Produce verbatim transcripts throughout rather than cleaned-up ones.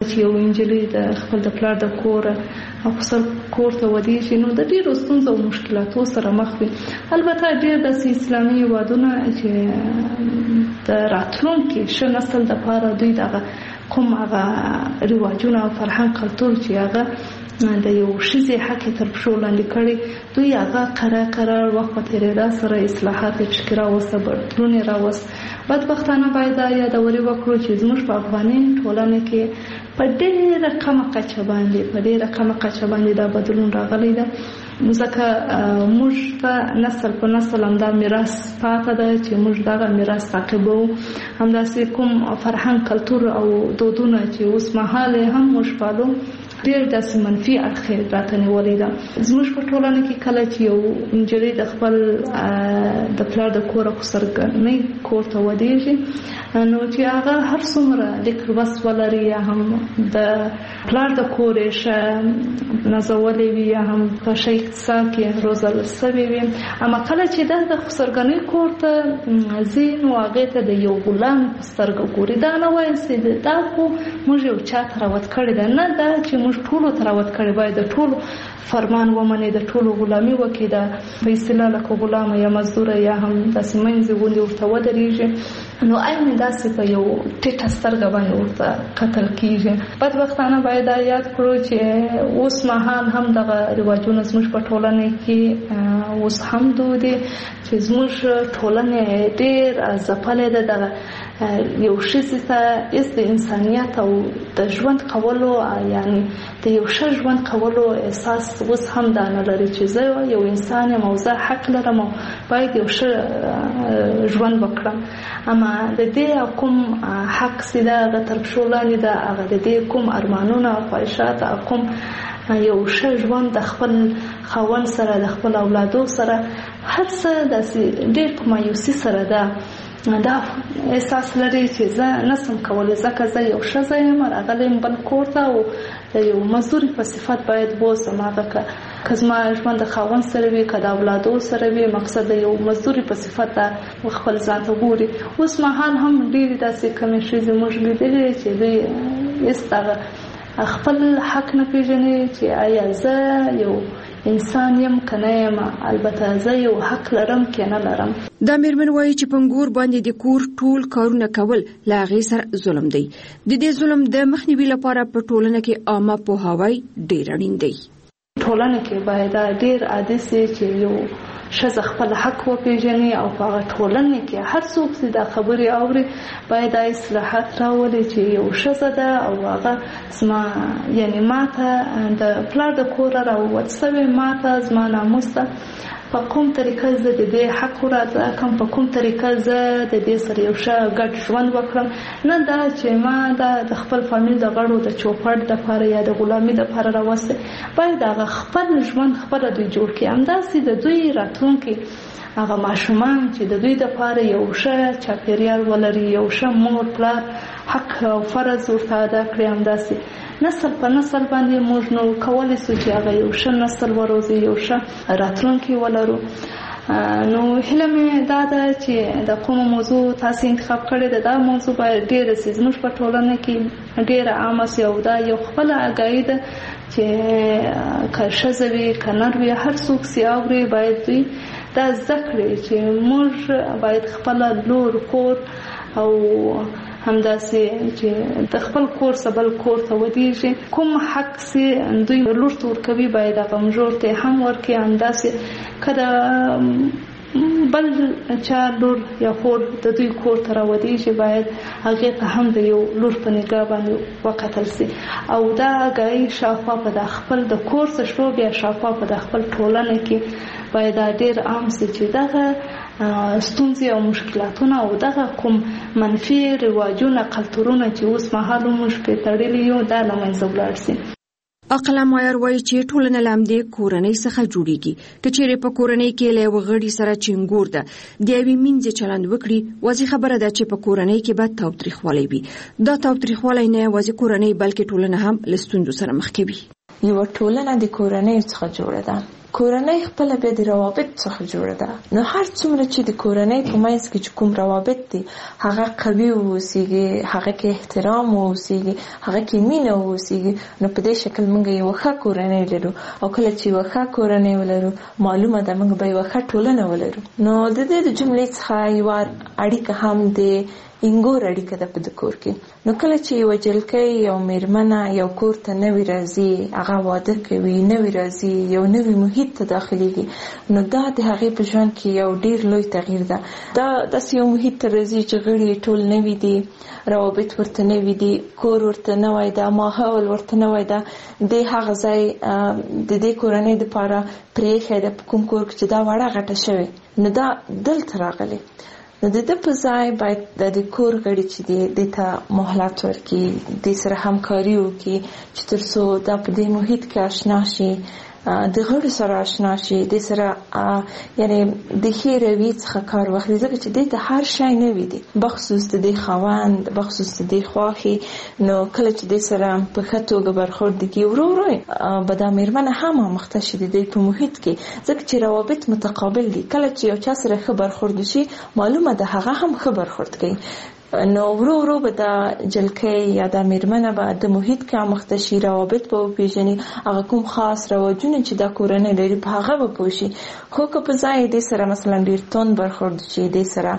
چې یو نجلۍ د خپل د پلار د کور او خپل کور ته ودیږي نو د ډېرو ستونزو او مشکلاتو سره مخ وي. البته ډېر داسې اسلامي هېوادونه چې د راتلونکي ښه نسل دپاره دوی دغه کوم هغه رواجونه او فرهنګ کلتور چې هغه د یو ښځې حق یې تر پښو لاندې کړی دوی هغه قرار قرار وخت په تېرېدا سره اصلاحات یې پکې راوسته، بدلون یې راوست. بدبختانه باید دا یادوري وکړو چې زموږ په افغاني ټولنه کې په ډېره کمه کچه باندې په ډېره کمه کچه باندې دا بدلون راغلی ده، ځکه موږ ته نسل په نسل همدا میراث پاته ده چې موږ دغه میراث تعقیبوو. همداسې کوم فرهنګ کلتور او دودونه چې اوس مهال هم موږ پالو ډېر داسې منفي اړخ یې راته نیولې ده. زموږ په ټولنه کې کله چې یو نجلۍ د خپل د پلار د کور او خسرګنۍ کور ته ودیږي نو چې هغه هر څومره لیک لوست ولري یا هم د پلار د کور یې ښه نازولې وي یا هم په ښه اقتصاد کې روزل سوې وي، اما کله چې دا د خسرګنۍ کور ته ځي نو هغې ته د یو غلام په سترګه ګوري. دا نه وایي چې دا خو موږ یو چا ته راوت کړې ده، نه دا چې موږ ټولو ته راوت کړې، باید د ټولو فرمان ومني، د ټولو غلامي وکړي، د په اصطلاح لکه غلامه یا مزدوره یا هم داسې منځې غوندې ورته ودرېږي نو عین داسې په یو ټیټه سترګه باندې ورته کتل کېږي. بدبختانه باید دا یاد کړو چې اوس مهال هم دغه رواجونه زموږ په ټولنه کې اوس هم دود دي چې زموږ ټولنه ډېر ځپلې ده. دغه یو ښځې ته هېڅ د انسانیت او د ژوند کولو یعنی د یو ښه ژوند کولو احساس اوس هم دا نه لري چې زه یو انسان یم او زه حق لرم او باید یو ښه ژوند وکړم. اما د دې کوم حق چې ده هغه تر پښو لاندې ده، هغه د دې کوم ارمانونه او خواهشات او کوم یو ښه ژوند د خپل خاوند سره د خپل اولادو سره هر څه داسې ډېر په مایوسي سره ده دا احساس لري چې زه نسم کولی ځکه زه یو ښځه یم راغلی یم بل کور ته او د یو مزدوري په صفت باید بوځم. هغه که زما ژوند د خاوند سره وي که د اولادو سره وي مقصد د یو مزدوري په صفت خپل ځان ته ګوري. اوس مهال هم ډېرې داسې کمې ښځې موږ لیدلې چې دوی هېڅ دغه خپل حق نه پېژني چې آیا زه یو انسان یم که نه یم، البته زه یو حق لرم که نه لرم. دا مېرمن وایي چې پنګور باندې د کور ټول کارونه کول له هغې سره ظلم دی. د دې ظلم د مخنیوي لپاره په ټولنه کې عامه پوهاوی ډېر اړین دی. ټولنه کې باید ډېر عادي سي چې یو ښځه خپل حق وپېژني او په هغه ټولنه کې هر څوک چې دا خبرې اوري باید دا اصلاحات راولي چې یو ښځه ده او هغه زما یعنی ماته د پلار د کوره راووت سوې، ماته زما ناموس ده، په کوم طریقه زه د دې حق راځه کوم په کوم طریقه زه د دې سره یو ښه ګډ ژوند وکړم، نه دا چې ما دا د خپل فامیل د غړو د چوپړ دپاره یا د غلامي دپاره راوستې. باید هغه خپل ژوند خپله دوی جوړ کړي، همداسې د دوی راتلونکي هغه ماشومان چې د دوی دپاره یو ښه چاپېریال ولري، یو ښه مور پلار حق او فرض ورته ادا کړي. همداسې نسل په نسل باندې موږ نو کولی سو چې هغه یو ښه نسل وروزي، یو ښه راتلونکی ولرو. نو هیله مې دا ده چې د کومه موضوع تاسو انتخاب کړې ده دا موضوع باید ډېره سي زموږ په ټولنه کې ډېره عامه سي او دا یو خپله اګاهي ده چې که ښځه وي که نر وي هر څوک سي اوري باید دوی دا زده کړي چې موږ باید خپله لور کور او همداسې چې د خپل کور څخه بل کور ته ودیږي کوم حق سي دوی لور ته ورکوي باید هغه مژور ته هم ورکړي. همداسې که د بل چا لور یا خور د دوی کور ته راودیږي باید هغې ته هم د یو لور په نګاه باندې وکتل سي او دا اګاهي شاوخوا په د خپل د کور څخه شروع بیا شاوخوا په د خپل ټولنه کې باید دا ډېر عام سي چې دغه ستونزې او مشکلاتونه او دغه کوم منفي رواجونه کلتورونه چې اوس مهال موږ پرې تړلي یو دا له منځه ولاړ سي. عقله مایر وایي چې ټولنه له همدې کورنۍ څخه جوړیږي. که چیرې په کورنۍ کې له یوه غړي سره چنګور ده د یوې مینځې چلند وکړي واضح خبره ده چې په کورنۍ کې به تاوتریخوالی وي. دا تاوتریخوالی نه یوازې کورنۍ بلکې ټولنه هم له ستونزو سره مخ کوي. یو ټولنه د کورنۍ څخه جوړه ده. کورنۍ خپل بیا د روابط څخه جوړه ده. نو هر څومره چې د کورنۍ په منځ کې چې کوم روابط دي هغه قوي اوسېږي، هغه کې احترام اوسېږي، هغه کې مینه اوسېږي، نو په دې شکل موږ یو ښه کورنۍ لرو. او کله چې یو ښه کورنۍ ولرو معلومه ده موږ به یو ښه ټولنه ولرو. نو د دې د جملې څخه یو اړیکه هم د انګور اړیکه ده په د کور کې. نو کله چې یو جلکۍ یو میرمنه یو کور ته نوی راځي، هغه واده کوي، نوی راځي، یو نوی محیط ته داخليږي، نو دا د هغې په ژوند کې یو ډیر لوی تغییر ده. دا داسې یو محیط ته راځي چې غړي ټول نوي دي، روابط ورته نوي دي، کور ورته نوی ده، ماحول ورته نوی ده. د هغه ځای د دې کورنۍ دپاره پرېښی ده په کوم کور کې چې دا وړه غټه شوې، نو دا دلته راغلی. نو د دې په ځای باید د کور غړي چې دي د ته مهلت ورکړي، د سره همکاري وکړي چې تر څو دا په دې محیط کې آشنا شي، د غړو سره آشنا شي، د سره یعنی د ښې رویې څخه کار واخلي، ځکه چې دې ته هر شی نوي دي، بخصوص د دې خاوند، بخصوص د دې خواښې. نو کله چې دې سره په ښه توګه برخورد وکړي، ورو ورو به دا میرمنه هم آموخته شي د دې په محیط کې، ځکه چې روابط متقابل دي. کله چې یو چا سره ښه برخورد وشي معلومه ده هغه هم ښه برخورد کوي. نو ورو ورو به دا جلکۍ یا دا میرمنه به د محیط کې آموخته شي، روابط به وپېژني، هغه کوم خاص رواجونه چې دا کورنۍ لري په هغه به پوه شي. خو که په ځای دې سره مثلا ډېر توند برخورد شي، دې سره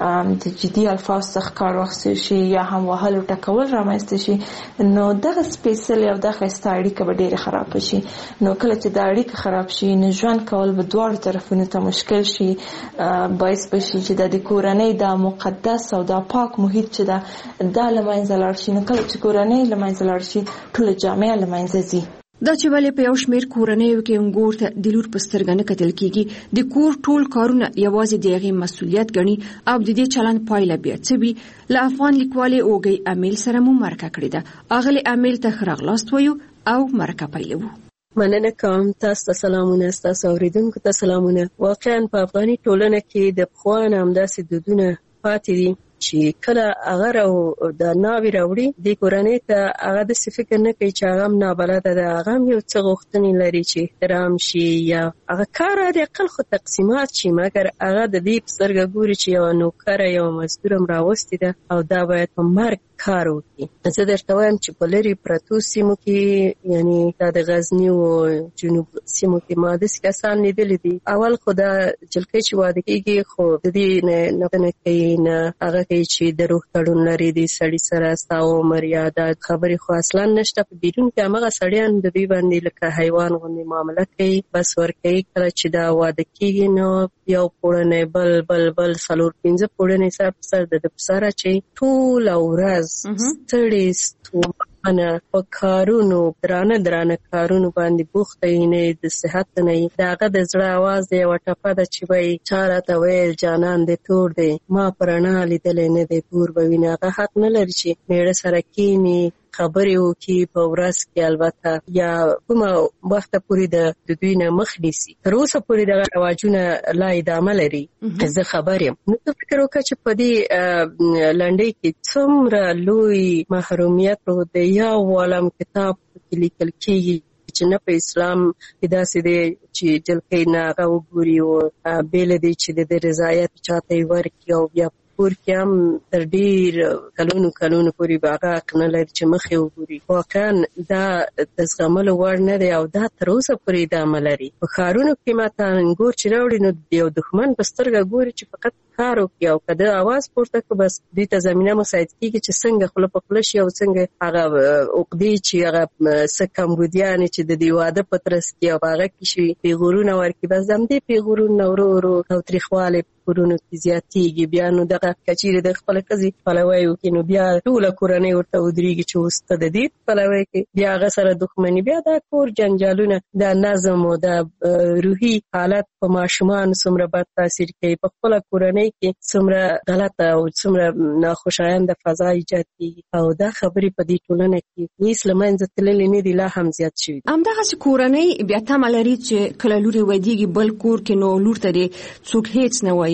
د جدي الفاظ څخه کار واخیستل شي یا هم وهل او ټکول رامنځته شي، نو دغه سپېڅلې او دغه ښایسته اړیکه به ډېره خرابه شي. نو کله چې دا اړیکه خراب شي نو ژوند کول به دواړو طرفونو ته مشکل شي، باعث به شي چې د کورنۍ دا مقدس او دا پاک محیط چې دا دا له منځه لاړ شي. نو کله چې کورنۍ له منځه لاړ شي ټوله جامعه له منځه ځي. دا چې ولې په یو شمېر کورنیو کې انګور ته د لور په سترګه نه کتل کېږي، د کور ټول کارونه یوازې د هغې مسؤلیت ګڼي او د دې چلند پایله بیا څه وي. له افغان لیکوالې اوږۍ امیل سره مو مرکه کړې ده. اغلې امیل ته ښه راغلاست وایو او مرکه پیلوو. مننه کوم. تاسو ته سلامونه، تاسو اوریدونکو ته سلامونه. واقعا په افغاني ټولنه کې د پخوا نه همداسې دودونه پاتې دي چې کله هغه راو د ناوې راوړي د کورنۍ ته هغه داسې فکر نه کوي چې هغه هم نابلده ده، هغه هم یو څه غوښتنې لري چې احترام شي یا هغه کار د اقل خو تقسیمات شي، مګر هغه د دې په سترګه ګوري چې یوه نوکره یوه مزدوره هم راوستې ده او دا باید په مرګ کار وکړي. زه درته وایم چې په لرې پرتو سیمو کې، یعنی دا د غزني او جنوب سیمو کې ما داسې کسان لیدلي دي. اول خو دا جلکۍ چې واده کېږي خو د دې نه نه کوي، نه هغه کوي چې د روح تړون لري د سړي سره، ستا عمر یا دا خبرې خو اصلا نشته. په بیرون کې همغه سړیان د دوی باندې لکه حیوان غوندې معامله کوي، بس ورکوي. کله چې دا واده کېږي نو یو پوړنی بل بل بل څلور پنځه پوړنی سر په سر د ده په سره چې ټوله ورځ ستړې ستومانه په کارونو، درانه درانه کارونو باندې بوخته وي، نه د صحت نه وي. د هغه د زړه اواز د یوه ټپه ده چې وایي چا راته ویل جانان دې تور دی، ما په رڼا لیدلی نه دی تور به وینه. هغه حق نه لري چې میړه سره کښېني خبرې وکړي په ورځ کې، البته یا کومه وخته پورې د دوی نه مخ نیسي. تر اوسه پورې دغه رواجونه لا ادامه لري. زه خبر یم. نو ته فکر وکړه چې په دې لنډۍ کې څومره لوی محرومیت د یو عالم کتاب کې لیکل کېږي چې نه په اسلام کې داسې دی چې جلکۍ نه هغه وګوري او بې له دې چې د رضایت چاته یې ورکړي او بیا کور کې هم تر ډېر کلونو کلونو پورې به هغه حق نه لري چې مخې وګوري. واقعا دا د زغملو وړ نه دی او دا تر اوسه پورې ادامه لري. په ښارونو کې ماته انګور چې راوړي نو د یو دښمن په سترګه ګوري چې فقط کار وکړي او که د اواز پورته کړو بس دوی ته زمینه مساعد کېږي چې څنګه خوله په خوله شي او څنګه هغه عقدې چې هغه څه کمبودیانې چې د دې واده په ترڅ کې او په هغه کې شي پیغورونه ورکړي، بس د همدې پیغورونه ورو ورو تاوتریخوالی کورونو کې زیاتېږي. بیا نو دغه کچېرې د خپله ښځې پلوی وکړي نو بیا ټوله کورنۍ ورته ودرېږي چې اوس ته د دې پلوی کوي، بیا هغه سره دښمني، بیا دا کور جنجالونه، دا نظم او دا روحي حالت په ماشومانو څومره بد تاثیر کوي، په خپله کورنۍ کې څومره غلطه او څومره ناخوشاینده فضا ایجاد کېږي. او دا خبرې په دې ټولنه کې هېڅ له منځه تللې نه دي، لا هم زیات شوي دي. همدغسې کورنۍ بیا تمه لري چې کله لور یې ودېږي بل کور کې نو لور ته دې څوک هېڅ نه وایي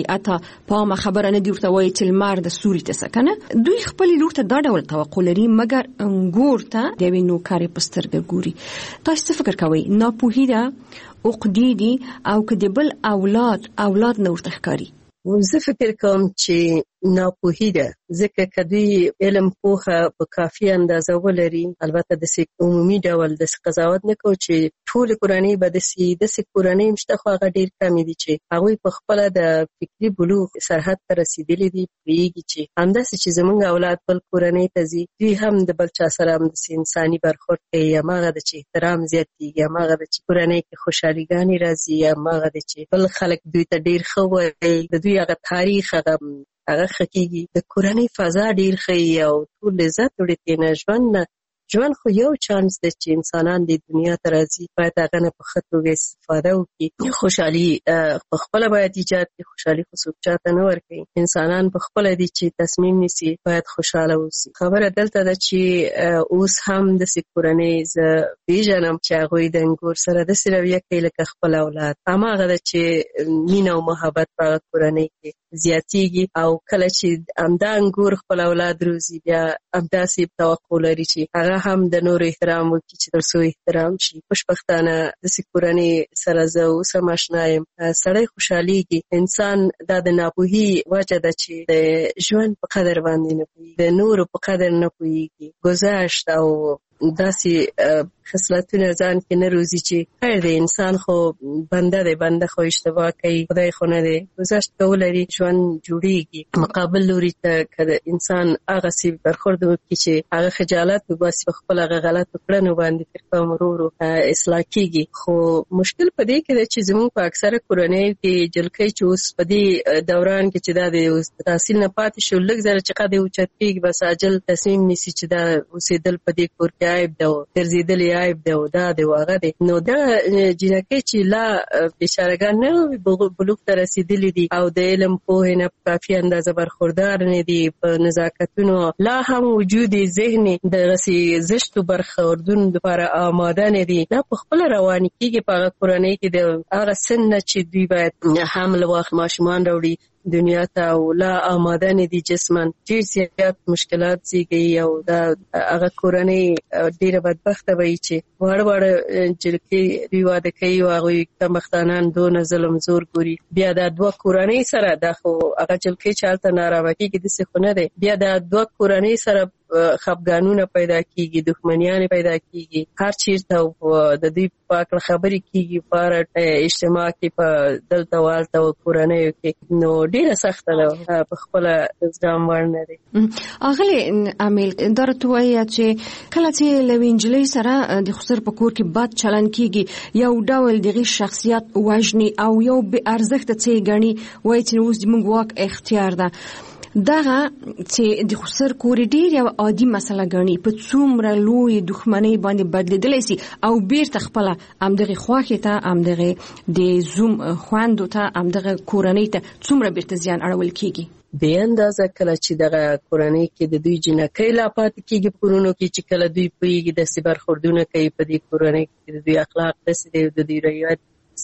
وای اته پامه خبره نه دی ورته وای چې لمر د سوري ته سکنه دوی خپل لور ته دا ډول توقع لري مګر انګور ته د وینو کاری پسترګ ګوري. تاسو فکر کوئ ناپوهی ده عقدې دي او که د بل اولاد اولاد نه ورته ښکاري؟ زه فکر کوم چې ناپوهی ده ځکه که دوی علم پوهه په کافي اندازه ولري البته داسې عمومي ډول داسې قضاوت نه کوو چې ټولې کورنۍ به داسې داسې کورنۍ هم شته خو هغه ډېر کمې دي چې هغوی په خپله د فکري بلوغ سرحد ته رسېدلي دي پوهېږي چې همداسې چې زموږ اولاد بل کورنۍ ته ځي دوی هم د بل چا سره همداسې انساني برخورد کوي هماغه ده چې احترام زیاتېږي هماغه ده چې کورنۍ کې خوشحاليګانې راځي هماغه ده چې بل خلک دوی ته ډېر ښه وایي د دوی هغه تاریخ هغه هغه خکېږي د کورنۍ فضا ډېر ښه او ټول لذت وړي ترېنه ژوند نه ژوند خو یو چانس دی چې انسانان د دنیا ته راځي باید هغه نه په ښه توګه استفاده وکړي خوشحالي په خپله باید ایجاد کړي خوشحالي خو څوک چاته نه ورکوي انسانان په خپله دي چې تصمیم نیسي باید خوشحاله اوسي خبره دلته ده چې اوس هم داسې کورنۍ زه پېژنم چې هغوی د انګور سره داسې رویه کوي لکه خپل اولاد هماغه ده چې مینه او محبت په هغه کورنۍ کې زیاتېږي او کله چې همدا انګور خپل اولاد روزي بیا همداسې توقع لري چې هغه هم د نورو احترام وکړي چې تر څو احترام شي خوشبختانه داسې کورنۍ سره زه اوس هم اشنا یم سړی خوشحالېږي انسان دا د ناپوهي وجه ده چې د ژوند په قدر باندې نه پوهېږي د نورو په قدر نه پوهېږي ګذشت او داسې خصلتونه ځان کې نه روزي چې خیر دی انسان خو بنده دی بنده خو اشتباه کوي خدای خو نه دی گذشت کولري ژوند جوړیږي مقابل لوري ته که انسان هغسې برخورد وکړي چې هغه خجالت وباسي په خپل هغه غلطو کړنو باندې تر کوم ورو ورو اصلاح کېږي خو مشکل په دې کې دی چې زموږ په اکثره کورنیو کې جلکۍ چې اوس په دې دوران کې چې دا د تحصیل نه پاتې شو لږ زره چې قد یې اوچت کېږي بس عاجل تصمیم نیسي چې دا اوسېدل په دې کور کې عیب ده ګرځېدل یې عیب دی او دا دی او هغه دی نو دا جینکۍ چې لا بیچارهګان نه بلوغ ته رسېدلي دي او د علم پوهې نه په کافي اندازه برخوردار نه دي په نزاکتونو لا هم وجود ذهن دغسې زشتو برخوردونو لپاره آماده نه دي دا په خپله روانې کېږي په هغه کورنۍ کې د هغه سن نه چې دوی باید حمل واخلي ماشومان راوړي دنیا ته او لا آماده نه دي جسمن ډېر زیات مشکلات زیږوي او دا هغه کورنۍ ډېره بدبخته به وي چې واړه واړه جلکې دوی واده کوي او هغوی کمبختانان دونه ظلم زور ګوري بیا دا دوه کورنۍ سره دا خو هغه جلکۍ چې هلته نارامه کېږي داسې خو نه دی بیا دا دوه کورنۍ سره خفګانونه پیدا کیږي دښمنیانې پیدا کیږي هر چیرته د دوی په اړه خبرې کیږي په اجتماع کې په دلته والته او کورنیو کې نو ډېره سخته ده په خپله زغم وړ نه دی. اغلې امیل دا راته وایه چې کله چې له یوې نجلۍ سره د خسر په کور کې بد چلند کیږي یو ډول دغه شخصیت وژني او یو بې ارزښته څه یې ګڼي وایي چې اوس زموږ واک اختیار ده دغه چې د خسر کور ډیر یو عادي مسله ګڼي په څومره لوی دښمنۍ باندې بدلیدلی سي او بیرته خپله همدغې خوښې ته همدغې د زوم خویندو ته همدغه کورنۍ ته څومره بیرته زیان اړول کیږي بې اندازه کله چې دغه کورنۍ کې د دوی جینکۍ لا پاتې کېږي په کورونو کې چې کله دوی پوهېږي داسې برخوردونه کوي په دې کورنۍ کې د دوی اخلاق داسې دی د دوی رویت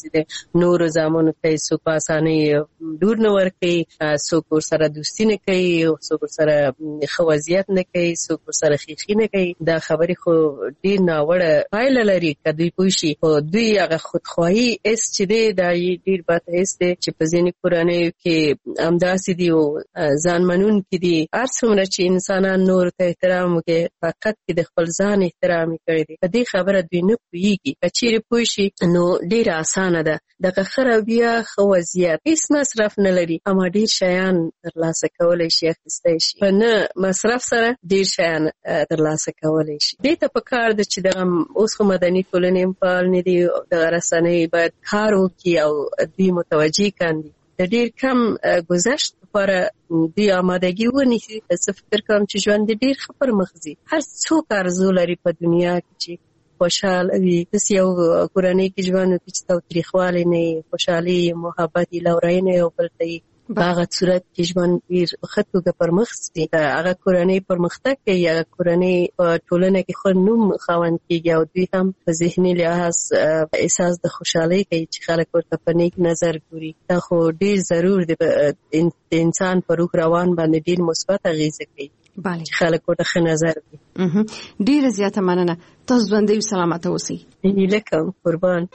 نورو زامنو ته یې څوک په اسانۍ لور نه ورکوي څوک ورسره دوستي نه کوي څوک ورسره ښه وضعیت نه کوي څوک ورسره ښیښي نه کوي دا خبرې خو ډېر ناوړه پایله لري که دوی پوه شي خو دوی هغه خودخواهي حس چې دی دا یې ډېر بد حس دی چې په ځینې کورنیو کې همداسې دي او ځان منونکي دي هر څومره چې انسانان نورو ته احترام وکړي فقط کې د خپل ځان احترام یې کړی دی په دې خبره دوی نه پوهېږي که چیرې پوه شي نو ډېره اسانه ده دغه ښه رویه ښه وضعیت هېڅ مصرف نه لري اما ډېر شیان ترلاسه کولی شي اخیستی شي په نه مصرف سره ډېر شیان ترلاسه کولی شي دې ته پکار ده چې دغه اوس خو مدني ټولنې هم فعال نه دي دغه رسنۍ باید کار وکړي او دوی متوجه کاندي د ډېر کم ګذشت لپاره دوی آمادګي ونیسي زه فکر کوم چې ژوند دې ډېر ښه پرمخ ځي هر څوک آرزو لري په دنیا کې چې خوشحال وي داسې یو کورنۍ کې ژوند وکړي چې تاوتریخوالی نه وي خوشحالي محبت وي لورینه یو بل ته وي هغه صورت کې ژوند ډیر ښه توګه پرمخ ځي. هغه کورنۍ پرمختګ کوي، هغه کورنۍ په ټولنه کې ښه نوم خاوند کیږي او دوی هم په ذهني لحاظ احساس د خوشحالۍ کوي چې خلک ورته په نیک نظر ګوري. دا خو ډیر ضرور دی، د انسان په روح روان باندې ډیر مثبت اغیزه کوي. بله، خلک ورته ښه نظر کوي. ډیره زیاته مننه. تاسو ژوندۍ او سلامته اوسئ. هیله کوم. قربان.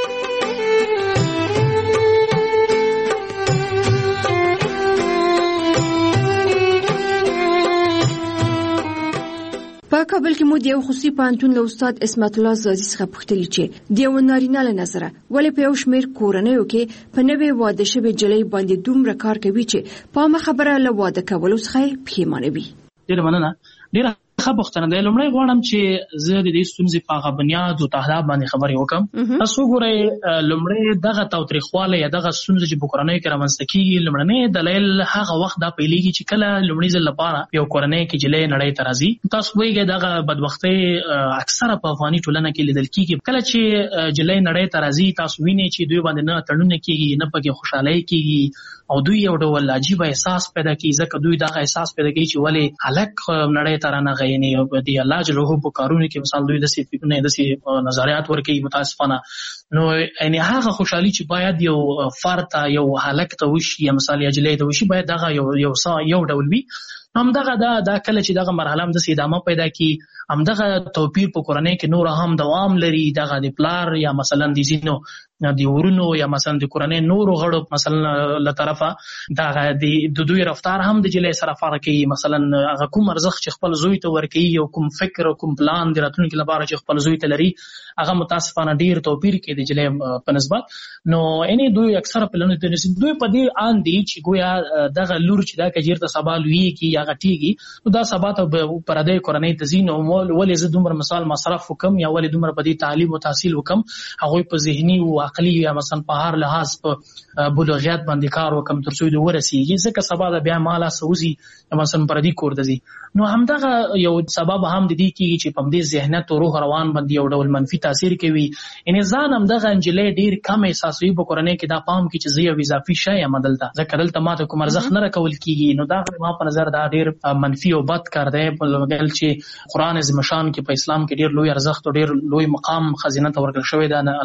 په کابل کې مو د یو خصوصي پوهنتون له استاد اسمت الله زازي څخه پوښتنه چې د یو نارینه له نظره ولې په یو شمېر کورنیو کې په نوې واده شوې جلۍ باندې دومره کار کوي چې په عامه خبره له واده کولو څخه پښیمانه وي. ډېره مننه. ډېره ښه پوښتنه ده. لومړی غواړم چې زه د دې ستونزې په هغه بنیاد او تهداب باندې خبرې وکړم. تاسو وګورئ، لومړی دغه تاوتریخوالی یا دغه ستونزې چې په کورنیو کې رامنځته کېږي، لومړنی دلیل هغه وخت دا پیلېږي چې کله لومړي ځل لپاره یو کورنۍ کې جلۍ نړۍ ته راځي. تاسو پوهېږئ دغه بدبختۍ اکثره په افغاني ټولنه کې لیدل کېږي. کله چې جلۍ نړۍ ته راځي، تاسو وینئ چې دوی باندې نه تړونه کېږي، نه پکې خوشحالۍ کېږي او دوی یو ډول عجیب احساس پیدا کوي. ځکه دوی دغه احساس پیدا کوي چې ولې هلک نړۍ ته رانغی، یعنې د الله جل جلاله په کارونو کې مثال دوی داسې فکرونه داسې نظریات ورکوي متاسفانه. نو یعنې هغه خوشحالي چې باید یو فرد ته یو هلک ته وشي یا مثال یا جلۍ ته وشي باید دغه یو یو یو ډول وي. همدغه دا دا کله چې دغه مرحله هم داسې ادامه پیدا کړي، همدغه توپیر په کورنۍ کې نور هم دوام لري. دغه د پلار یا مثلا د ځینو د ورونو یا مثلا د کورنۍ نورو غړو مثلا له طرفه دغه د دوی رفتار هم د جلۍ سره فرق کوي. مثلا هغه کوم ارزښت چې خپل زوی ته ورکوي او کوم فکر او کوم پلان د راتلونکي لپاره چې خپل زوی ته لري، هغه متاسفانه ډیر توپیر کوي د جلۍ په نسبت. نو یعنې دوی اکثره پلانونه دوی په دې آن دي چې ګویا دغه لور چې دا کجیر ته سبا لویږي یا غټیږي، نو دا سبا ته پردی کورنۍ ته ځي. نو ولې زه دومره مثال مصرف وکم یا ولې دومره په دې تعلیم او تحصیل وکم، هغوی په ذهني او عقلي یا مثلا په هر لحاظ په بلوغیت باندې کار وکم تر څو دوی ورسیږي، ځکه سبا د بیا مالا سوزي مثلا پردي کور ته ځي. نو همدغه یو سبب هم د دې کېږي چې په دې ذهنیت او روح روان باندې یو ډول منفي تاثیر کوي. یعنې ځان همدغه نجلۍ ډېر کم احساسوي په کورنۍ کې، دا پام کوي چې زه یو اضافي شی یم دلته، ځکه دلته ماته کوم ارزښت نه راکول کېږي. نو دا ما په نظر دا ډېر منفي او بد کار دی، بل چې قرآن عظیم شان کې په اسلام کې ډېر لوی ارزښت او ډېر لوی مقام خزینه ته ورکړل شوی ده.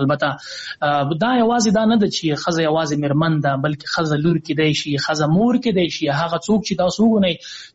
البته دا یوازې دا نه ده چې ښځه یوازې مېرمن ده، بلکې ښځه لور کېدی شي، ښځه مور کېدی شي. هغه څوک چې تاسو وګورئ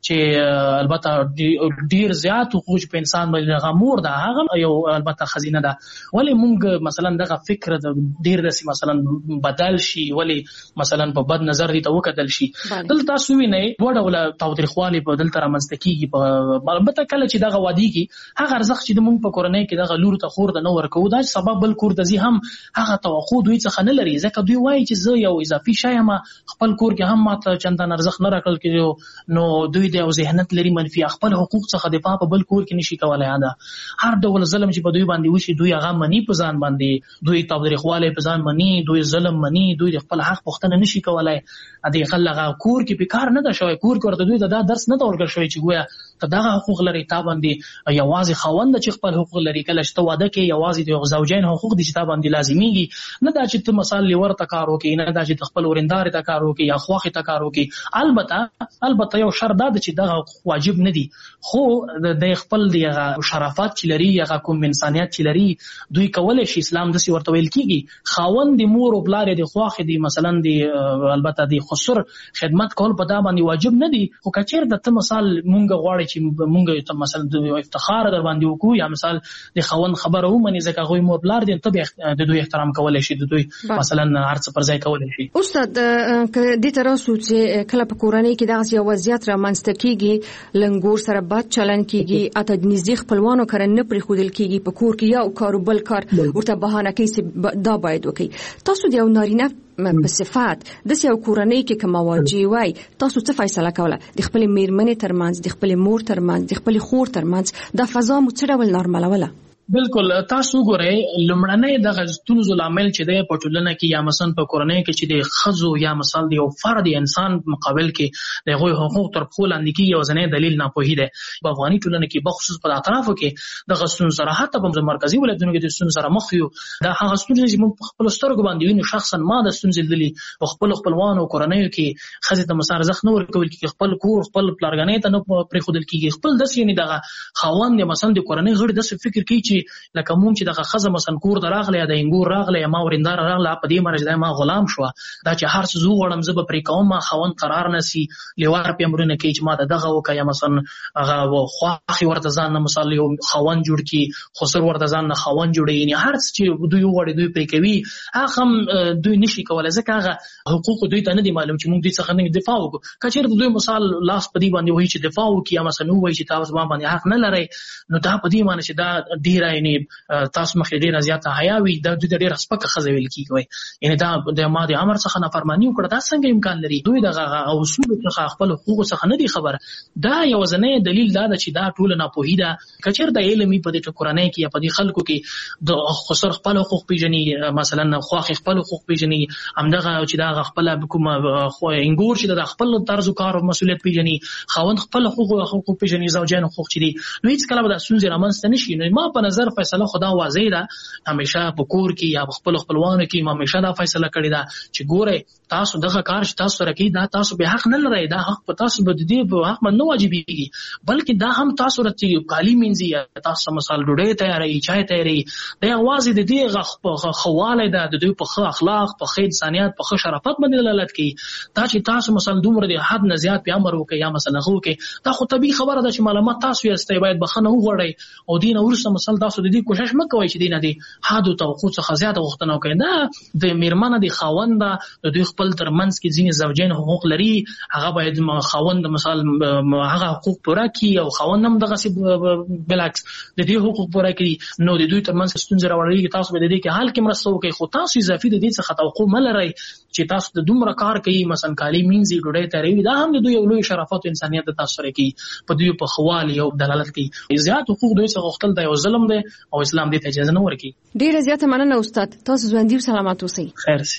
چې البته ډیر زیات حقوق په انسان باندې هغه مور ده، هغه یو البته خزینه ده. ولې موږ مثلا دغه فکر د ډیر داسې مثلا بدل شي، ولې مثلا په بد نظر دي ته وکتل شي. دلته تاسو وینئ دوه ډوله تاوتریخوالی په دلته رامنځته کېږي. البته کله چې دغه وادېږي، هغه ارزښت چې موږ په کورنۍ کې دغه لور ته خور ته نه ورکوو، دا سبب بل کور ته ځي هم هغه توقع دوی څخه نه لري، ځکه دوی وایي چې زه یو اضافي شی یم، خپل کور کې هم ماته چندان ارزښت نه راکړل کېږي. نو دوی د یو ذهنیت لري منفي، خپل حقوق څخه دفاع په بل کور کې نشي کولای. دا هر ډول ظلم چې په دوی باندې وشي، دوی هغه مني په ځان باندې، دوی تاوتریخوالی په ځان مني، دوی ظلم مني، دوی خپل حق پوښتنه نشي کولای. د خلک کور کې په کار نه ده شوی، کور کې ورته دوی ته دا درس نه ده ورکړل شوی چې ګویا ته دغه حقوق لري، تا باندې یوازې خاوند چې خپل حقوق لري. کله چې ته واده کوې، یوازې د زوجین حقوق دي چې تا باندې لازمیږي، نه دا چې ته مثال لیور ته کار وکړې، نه دا چې خپل ورندارې ته کار وکړې یا خواښې ته کار وکړې. البته البته یو شرط دا ده چې دغه حقوق واجب نه دي، خو د خپل دغه شرافت چې لري، هغه کوم انسانیت چې لري، دوی کولی شي. اسلام داسې ورته ویل کېږي خاوند د مور او پلار د خواښې دي، مثلا د البته د خسر خدمت کول په دا باندې واجب نه دي. خو که چېرته ته مثال مونږ غواړئ چې مونږ ته مثلا د افتخار در باندې وکړو، یا مثال د خاوند خبره ومني ځکه هغوی مور پلار دي، ته د دوی احترام کولی شي، د دوی مثلا هر څه پر ځای کولی شي. استاد دې ته راسو چې کله په کورنۍ کې دغسې یو وضعیت رامنځته کېږي، لنګور سره بد چلند کېږي، اته د نږدې خپلوانو کره نه پرېښودل کېږي، په کور کې یو کار او بل کار ورته بهانه کوي چې دا باید وکړي. تاسو د یو نارینه په صفات داسې یو کورنۍ کې که مواجه وای، تاسو څه فیصله کوله؟ د خپلې مېرمنې ترمنځ، د خپلې مور ترمنځ، د خپلې خور ترمنځ دا فضا مو څه ډول نارملوله؟ بالکل تاسو ګورئ لمړنۍ د ستونزو لامل چې دی په ټولنه کې یا مثلا په کورنۍ کې چې د ښځو یا مثال د یو فرد انسان مقابل کې د هغوی حقوق تر پښو لاندې کېږي، یوازینی دلیل ناپوهي دی. په افغاني ټولنه کې بخصوص په اطرافو کې دغه ستونزو سره حتی په مرکزي ولایتونو کې د ستونزو سره مخ یو. دا هغه ستونزې چې موږ په خپلو سترګو باندې وینو. شخصا ما د ستونزې لیدلې په خپلو خپلوانو کورنیو کې ښځې ته مثلا ارزښت نه ورکول کېږي، خپل کور خپل پلارګنۍ ته نه پرېښودل کېږي، خپل داسې یعنې دغه خاوند یا مثلا د کورنۍ غړي داسې فکر کوي چې لکه موږ چې دغه ښځه مثلا کور ته راغله یا د انګور راغله یا ما ورېنداره راغله په دې معنی چې دا ما غلام شوه، دا چې هر څه زه وغواړم زه به پرې کوم، ما خاوند قرار نه سي لیوار پې امرونه کوي چې ما ته دغه وکړه یا مثلا هغه خواښې ورته ځان نه مثال یو خاوند جوړ کړي، خسر ورته ځان نه خاوند جوړوي. یعنې هر څه چې دوی وغواړي دوی پرې کوي، هغه هم دوی نشي کولی ځکه هغه حقوق دوی ته نه دي معلوم چې موږ دوی څخه نه دفاع وکړو. که چېرته دوی مثال لاس په دې باندې وایي چې دفاع وکړي یا مثلا ووایي چې تاسو ما باندې حق نه لرئ، نو دا په دې معنی چې دا ډېره یعنې تاسو مخې ډېره زیاته حیا وي، دا دوی ته ډېره سپکه ښځه ویل کېږي. یعنې دا د ما د امر څخه نافرماني وکړه، دا څنګه امکان لري؟ دوی دغه اصولو څخه خپل حقوقو څخه نه دي خبره. دا یوازینی دلیل دا ده چې دا ټوله ناپوهي ده. که چېرته علم وي په دې کورنۍ کې یا په دې خلکو کې د خسر خپل حقوق پېژني، مثلا خواښې خپل حقوق پېژني، همدغه چې دا خپله کومه انګور چې د خپل طرز کار او مسؤلیت پېژني، خاوند خپل حقوق حقوق پېژني، زوجین حقوق چې دي، نو هېڅکله به دا ستونزې رامنځته نه شي. نو ما په نظر فیصله خو دا واضح ده، همیشه په کور کې یا په خپلو خپلوانو کې ما همیشه دا فیصله کړې ده چې ګورئ تاسو دغه کار چې تاسو سره کوي دا تاسو به حق نه لرئ، دا حق په تاسو به د دې په حق باندې نه واجبېږي، بلکې دا هم تاسو راته کالي مینځي یا تاسو مثال ډوډۍ تیاروي، چای تیاروي، دا یوازې د دې ښه والی ده، د دوی په ښه اخلاق، په ښه انسانیت، په ښه شرافت باندې دلالت کوي. دا چې تاسو مثلا دومره د حد نه زیات پې امر وکړئ یا مثلا هغه وکړئ، دا خو طبیعي خبره ده چې معلومات تاسو یاستئ، باید بښنه وغواړئ او دې نه وروسته مثلا تاسو د دې کوشش مه کوئ چې دې نه د حدو توقع څخه زیاته غوښتنه وکړئ. دا د مېرمنه د خاوند ده، د دوی خپل ترمنځ کې ځینې زوجین حقوق لري، هغه باید خاوند مثال هغه حقوق پوره کړي او خاوند هم دغسې بالعکس د دې حقوق پوره کړي. نو د دوی ترمنځ ستونزې راوړېږي، تاسو به د دې کې حل کې مرسته وکړئ، خو تاسو اضافي د دې څخه توقع مه لرئ چې تاسو د دومره کار کوي، مثلا کالي مینځي، ډوډۍ تیاروي، دا هم د دوی یو لوی شرافت او انسانیت د تاسو سره کوي، په دوی په ښه والي او دلالت کوي. زیات حقوق دوی څخه غوښتل دا یو ظلم دی او اسلام دې ته اجازه نه ورکوي. ډېره زیاته مننه استاد، تاسو ژوندي او سلامت اوسئ. خیر سي.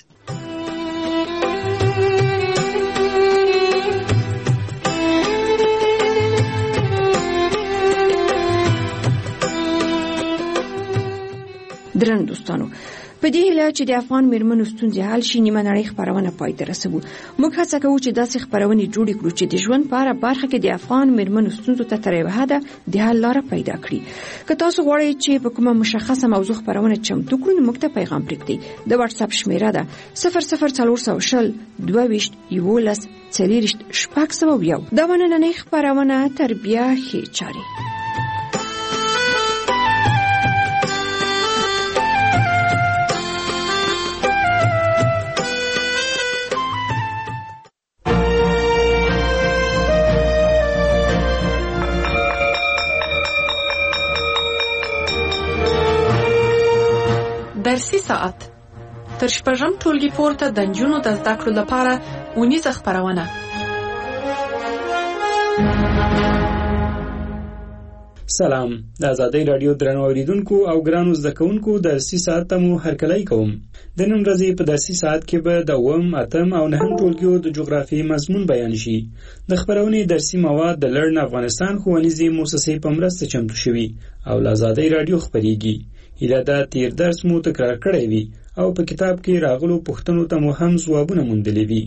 درنو دوستانو، په دې هیله چې د افغان میرمنو ستونزې حل شي، نیمه نړۍ خپرونه پای ته رسوو. موږ هڅه کوو چې داسې خپرونې جوړې کړو چې د ژوند په هره برخه کې د افغان میرمنو ستونزو ته تر یوه حده د حل لاره پیدا کړي. که تاسو غواړئ چې په کومه مشخصه موضوع خپرونه چمتو کړو، نو موږ ته پیغام پرېږدئ. د واتس اپ شمیره ده صفر صفر څلور سوه شل دوه ویشت یولس څلېرویشت شپږ سوه یو. دا به نننۍ خپرونه تربیه ښې چارې. درسي ساعت تر شپږم ټولګي پورته د نجونو د زده کړو لپاره اونیزه خپرونه. سلام، د آزادۍ راډیو درنو اوریدونکو او ګرانو زده کوونکو درسي ساعت ته مو هرکلی کوم. د نن ورځې په درسي ساعت کې به د اووم، اتم او نهم ټولګیو د جغرافیې مضمون بیان شي. د خپرونې درسي مواد د لرن افغانستان ښوونیزې موسسې په مرسته چمتو شوي او له آزادۍ راډیو خپریږي. هیله ده تیر درس مو تکرار کړی وي او په کتاب کې راغلو پوښتنو ته مو هم ځوابونه موندلي وي.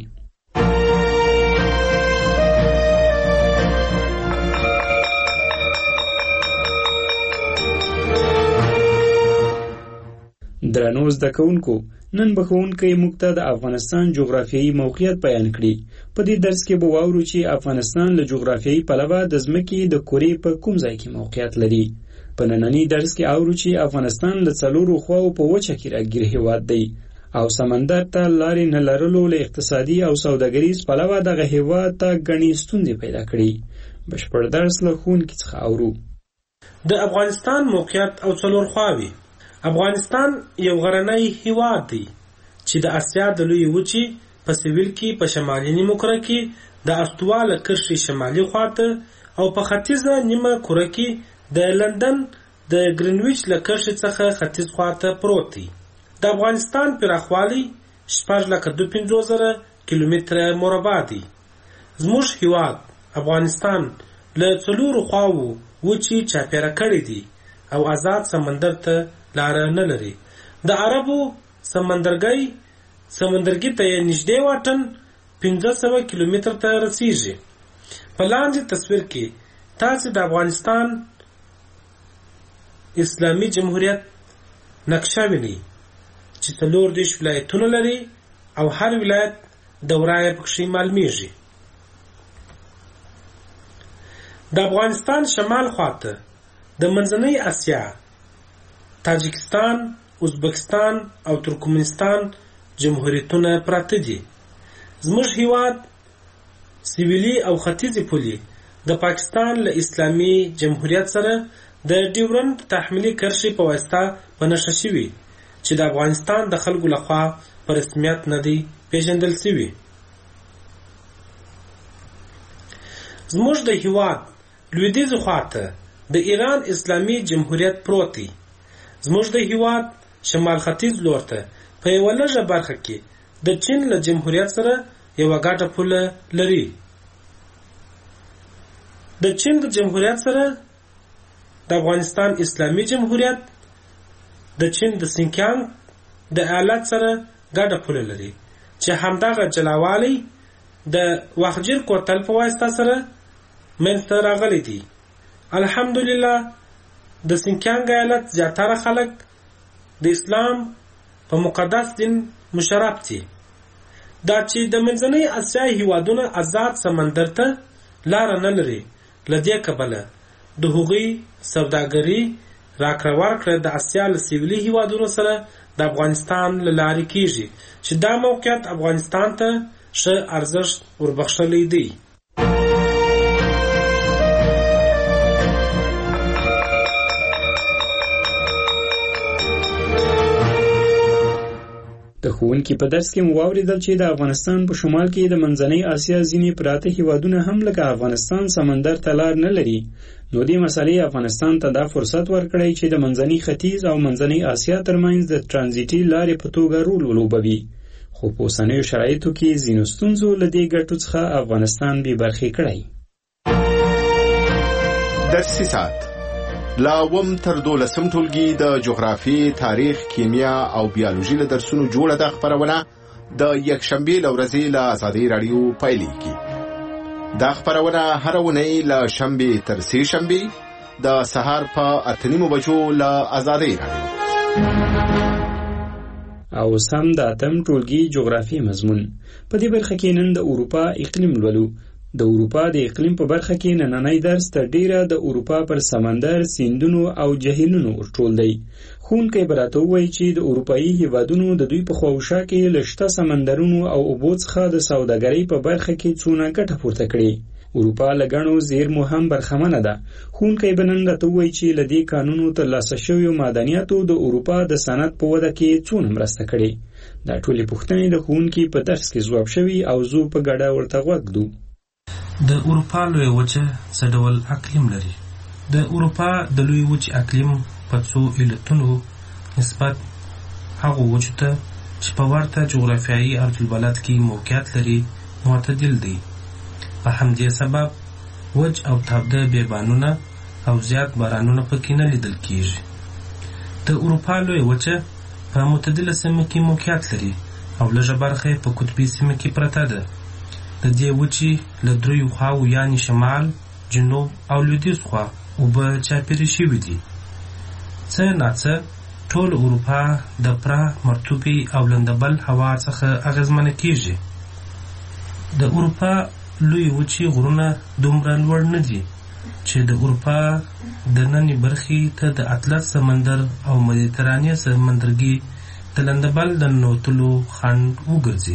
درنو زده کوونکو، نن به ښوونکی موږ ته د افغانستان جغرافیایي موقعیت بیان کړي. په دې درس کې به واورو چې افغانستان له جغرافیایي پلوه د ځمکې د کرې په کوم ځای کې موقعیت لري. په ننني درس کې اورو چې افغانستان له څلورو خواو په وچه کې راګیر هېواد دی او سمندر ته لارې نه لرلو له اقتصادي او سوداګریز پلوه دغه هېواد ته ګڼې ستونزې پیدا کړي. بشپړ درس له ښوونکي څخه اورو. د افغانستان موقعیت او څلور خواوې. افغانستان یو غرنی هېواد دی چې د اسیا د لویې وچې په سویل کې په شمالي نیمه کره کې د استواله کرښې شمالي خواته او په ختیځه نیمه کره کې د لندن د ګرینویچ له کرښې څخه ختیځ خواته پروت دی. د افغانستان پراخوالی شپږ لکه دوه پنځوس زره کیلومتره مربع دی. زموږ هیواد افغانستان له څلورو خواوو وچې چاپېره کړی دی او آزاد سمندر ته لاره نه لري. د عربو سمندرګي سمندرګي ته یې نږدې واټن پنځه سوه کیلومتر ته رسیږي. په لاندې تصویر کې تاسو د افغانستان اسلامي جمهوریت نقشه وینئ چې څلور دېرش ولایتونه لري او هر ولایت دوره یې پکښې معلومیږي. د افغانستان شمال خواته د منځنۍ اسیا، تاجکستان، ازبکستان او ترکمنستان جمهوریتونه پراته دي. زموږ هیواد سویلي او ختیځې پولې د پاکستان له اسلامي جمهوریت سره د ډیورنډ تحمیلي کرښې په واسطه په نښه شوي چې د افغانستان د خلکو لخوا په رسمیت نه دی پیژندل شوي. زموږ د هیواد لویدیځ خواته د ایران اسلامي جمهوریت پروت دی. زموږ د هیواد شمال ختیځ لور ته په یوه لږه برخه کې د چین له جمهوریت سره یوه ګډه پوله لري. د چین د جمهوریت سره د افغانستان اسلامي جمهوریت د چین د سینکیانګ د ایالت سره ګډه پوله لري چې همدغه جلاوالی د وخجر کوتل په واسطه سره منځته راغلی دی. الحمدلله د سینکیانګ ایالت زیاتره خلک د اسلام په مقدس دین مشرف دي. دا چې د منځنۍ اسیا هیوادونه آزاد سمندر ته لاره نه لري، له دې کبله د هغوی سوداګري راکړه ورکړه د اسیا له سویلي هیوادونو سره د افغانستان له لارې کیږي چې دا موقعیت افغانستان ته ښه ارزښت وربخښلی دی. د ښوونکي په درس کې مو واورېدل چې د افغانستان په شمال کې د منځنۍ اسیا ځینې پراته هیوادونه هم لکه افغانستان سمندر ته لار نه لري. نو دې مسئلې افغانستان ته دا فرصت ورکړی چې د منځنۍ ختیځ او منځنۍ اسیا ترمنځ د ترانزیټي لارې په توګه رول ولوبوي. خو په اوسنیو شرایطو کې ځینو ستونزو له دې ګټو څخه افغانستان بې برخې کړی. درسي ساعت لا وم تر دولسم ټولګي د جغرافي، تاریخ، کیمیا او بیولوژي له درسونو جوړه ده خبرونه د یکشنبې له ورځې له ازادي راډیو پیلېږي. دا خبرونه هر اونۍ له شنبې تر سې شنبې د سهار په اته نیمو بجو له ازادي راډیو. او سم د اتم ټولګي جغرافي مضمون په دې برخه کې نن د اروپا اقلیم لولو. د اروپا د اقلیم په برخه کې نننی درس تر ډیره د اروپا پر سمندر، سیندونو او جهیلونو ورټول دی. ښوونکی به راته ووایي چې د اروپایي هیوادونو د دوی په خواوشا کې له شته سمندرونو او اوبو څخه د سوداګرۍ په برخه کې څونه ګټه پورته کړي. اروپا له ګڼو زیرمو هم برخمنه ده. ښوونکی به نن راته ووایي چې له دې کانونو ترلاسه شویو معدنیاتو د اروپا د صنعت په وده کې څونه مرسته کړې. دا ټولې پوښتنې د ښوونکي په درس کې ځواب شوي او زه په ګډه ورته غوږ ږدو. د اروپا لویه وچه څه ډول اقلیم لري؟ د اروپا د لویې وچې اقلیم په څو علتونو نسبت هغو وچو ته چې په ورته جغرافیایي ارضالبلد کې موقعیت لري معتدل دی. په همدې سبب وچ او تابده بیابانونه او زیات بارانونه پکې نه لیدل کیږي. د اروپا لویه وچه په معتدله سیمه کې موقعیت لري او لږه برخه په قطبي سیمه کې پرته ده. د دې وچې له دریو خواو یعنې شمال، جنوب او لویدیځ خوا اوبه چاپېرې شوي دي. څه ناڅه ټول اروپا د پره، مرطوبې او لندبل هوا څخه اغېزمنه کیږي. د اروپا لوی وچې غرونه دومره لوړ نه دي چې د اروپا د نننۍ برخې ته د اطلس سمندر او مدیترانې سمندرګي د لندبل د ننوتلو خنډ وګرځي.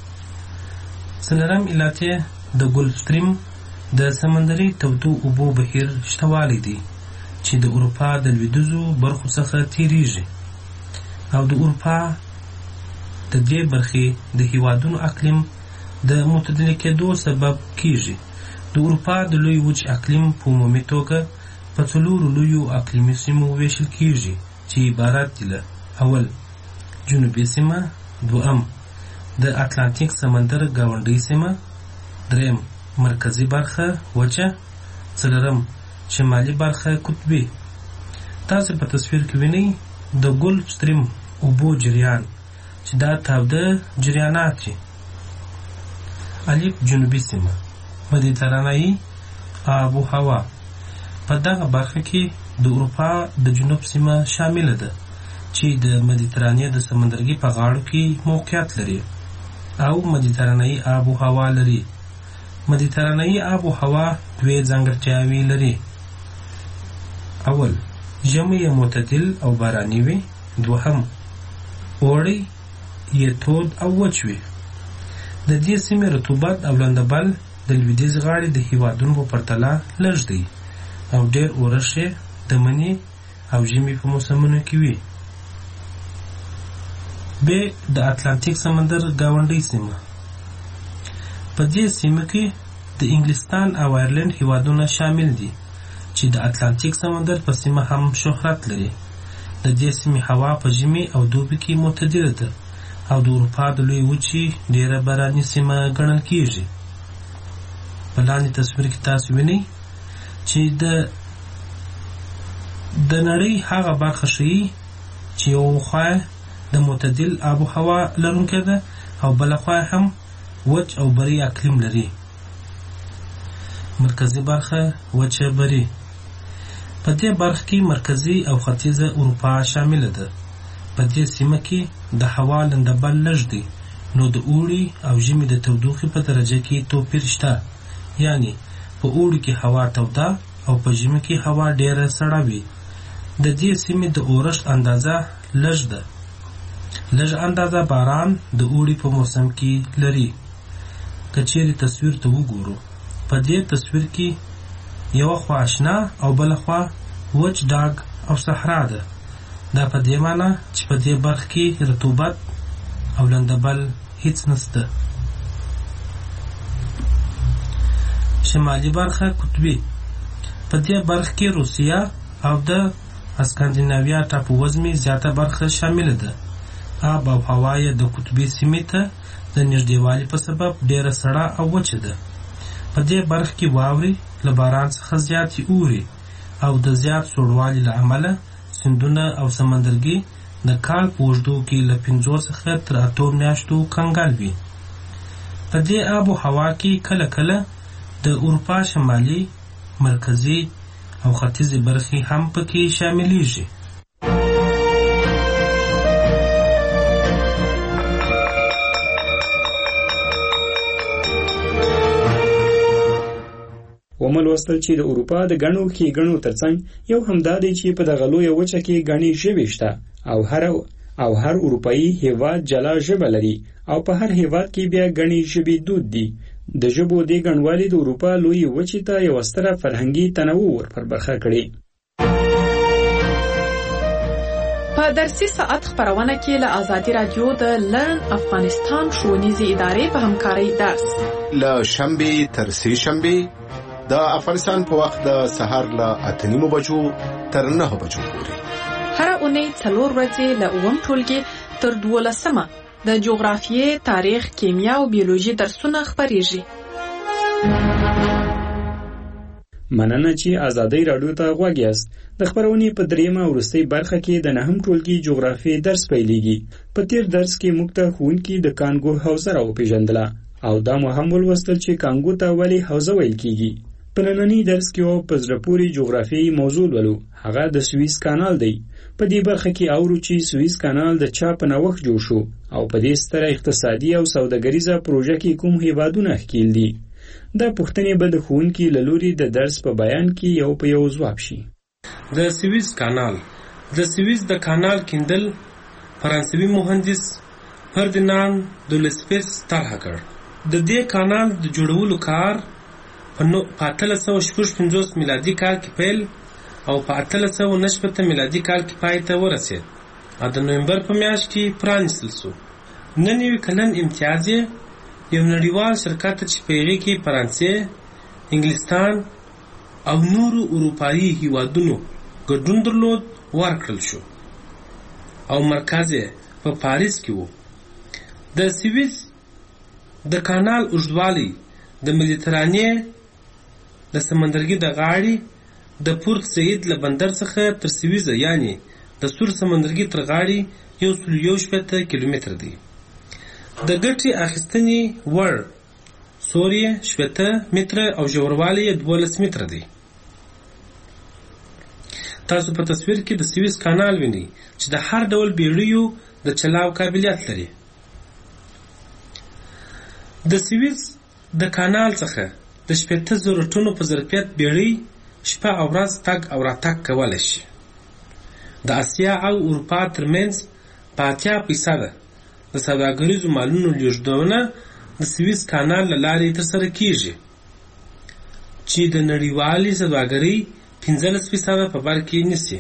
څلورم علت یې د ګلف سټریم د سمندري تودو اوبو بهیر شتوالی دی چې د اروپا د لویدیځو برخو څخه تیریږي او د اروپا د دې برخې د هیوادونو اقلیم د معتدل کېدو سبب کیږي. د اروپا د لوی وچې اقلیم په عمومي توګه په څلورو لویو اقلیمي سیمو ویشل کیږي چې عبارت دي له اول جنوبي سیمه، دوهم د اتلانتیک سمندر ګاونډۍ سیمه، دریم مرکزی برخه وچه، څلورم شمالي برخه قطبي. تاسو په تصویر کې وینئ د ګلف سټریم اوبو جریان چې دا تاوده جریانات دي. الف جنوبي سیمه، مدیترانه‌ای آب و هوا. په دغه برخه کې د اروپا د جنوب سیمه شامله ده چې د مدیترانې د سمندرګي په غاړو کې موقعیت لري او مدیترانه‌ای آب و هوا لري. مدیترانه‌ای آب و هوا دوه ځانګړتیاوې لري. اول ژمی معتدل او باراني وي، دوهم اوړی یې تود او وچ وي. د دې سیمې رطوبت او لندبل د لویدیځ غاړې د هیوادونو په پرتله لږ دی او ډېر اورښت یې د مني او ژمي په موسمونو کې وي. ب د اتلانتیک سمندر ګاونډۍ سیمه. په دې سیمه کې د انګلستان او آیرلند هیوادونه شامل دي چې د اتلانتیک سمندر په سیمه هم شهرت لري. د دې سیمې هوا په ژمي او دوبي کې معتدله ده او د اروپا د لوی وچې ډېره باراني سیمه ګڼل کیږي. په لاندې تصویر کې تاسو وینئ چې د د نړۍ هغه برخه ښیي چې یو خوا د معتدل آب و هوا لرونکې ده او بله خوا هم وچ او بري اقلیم لري. مرکزی برخه وچه بري. په دې برخه کې مرکزی او ختیځه اروپا شامله ده. په دې سیمه کې د هوا لندبل لږ دی، نو د اوړي او ژمي د تودوخې په درجه کې توپیر شته. یعنی په اوړي کې هوا توده او په ژمي کې هوا ډیره سړه وي. د دې سیمې د اورښت اندازه لږ ده. لږ اندازه باران د اوړي په موسم کې لري. که چیرې تصویر ته وګورو، په دې تصویر کې یوه خوا اشنا او بله خوا وچ ډاګ او صحرا ده. دا په دې معنی چې په دې برخه کې رطوبت او لندبل هیڅ نشته. شمالي برخه قطبي. په دې برخه کې روسیه او د اسکاندیناویا ټاپووزمې زیاته برخه شامله ده. آب او هوا یې د قطبي سیمې ته د نږدېوالي په سبب ډېره سړه او وچه ده. په دې برخه کې واورې له باران څخه زیاتې اوري او د زیات سوړوالي له امله سیندونه او سمندرګي د کال په اوږدو کې له پنځو څخه تر اتو میاشتو کنګل وي. په دې آب و هوا کې کله کله د اروپا شمالي، مرکزي او ختیځې برخې هم پکې شاملیږي. ومل وستل چې د اروپا د غنو کې غنو ترڅنګ یو همدا دی چې په دغه لویه وچه کې غني ژبې شته او هر او هر اروپایي هیواد جلا ژبه لري او په هر هیواد کې بیا غني ژبې دود دي. د ژبو د غنوالي د اروپا لوی وچې ته یو ستره فرهنګي تنوع ورپر برخه کړي. په درسي ساعت خبرونه کې له آزادي رادیو د لرن افغانستان ښوونیزې ادارې په همکارۍ درس له شنبې تر سې شنبې د افغانستان په وخت د سهار له اته نیمو بجو تر نهه بجو پورې. هره اونۍ څلور ورځې له اووم ټولګي تر دولسمه د جغرافیې، تاریخ، کیمیا او بیولوژي درسونه خپریږي. مننه چې آزادۍ راډیو ته غوږ یاست. د خبرونې په دریمه وروستۍ برخه کې د نهم ټولګي جغرافیې درس پیلېږي. په تیر درس کې موږ ته ښوونکي د کانګو حوزه راوپېژندله او دا مو هم ولوستل چې کانګو ته ولې حوزه ویل کېږي. په ننني درس کې او په زړه پورې جغرافیایي موضوع لولو، هغه د سویس کانال دی. په دې برخه کې اورو چې سویس کانال د چا په نوښت جوړ شو او په دې ستره اقتصادي او سوداګریزه پروژه کې کوم هیوادونه ښکیل دي. دا پوښتنې به د ښوونکي له لوري د درس په بیان کې یو په یو ځواب شي. د سویس کانال. د سویس د کانال کیندل فرانسوي مهندس فردیناند دولسپیس طرح کړ. د دې کانال د جوړولو کار په اتلس سوه شپږ پنځوس میلادي کال کې پیل او په اتلس سوه نهه شپېته میلادي کال کې پای ته ورسېد او د نومبر په میاشت کې پرانیستل شو. نن یو کلن امتیاز یو نړیوال شرکت چې په هغې کې فرانسې، انګلستان، او نورو اروپایي هیوادونو ګډون درلود ورکړل شو او مرکز یې په پاریس کې و. د سویس د کانال اوږدوالی د مدیترانې د سمندرګي د غاړې د پورت سعید له بندر څخه تر سویزه یعنی د سور سمندرګي تر غاړې یو سل یو شپېته کیلومتر دی. د ګټې اخیستنې وړ سوري شپېته متره او ژوروالی یې دولس متره دی. تاسو په تصویر کې د سویس کانال وینئ چې د هر ډول بیړیو د چلاو قابلیت لري. د سویس د کانال څخه د شپېته زره ټنو په ظرفیت بیړۍ شپه او ورځ تګ او راتګ کولی شي. د اسیا او اروپا ترمنځ په اتیا فیصده د سوداګریزو مالونو لیږدونه د سویس کانال له لارې ترسره کیږي چې د نړیوالې سوداګرۍ پنځلس فیصده په بر کې نیسي.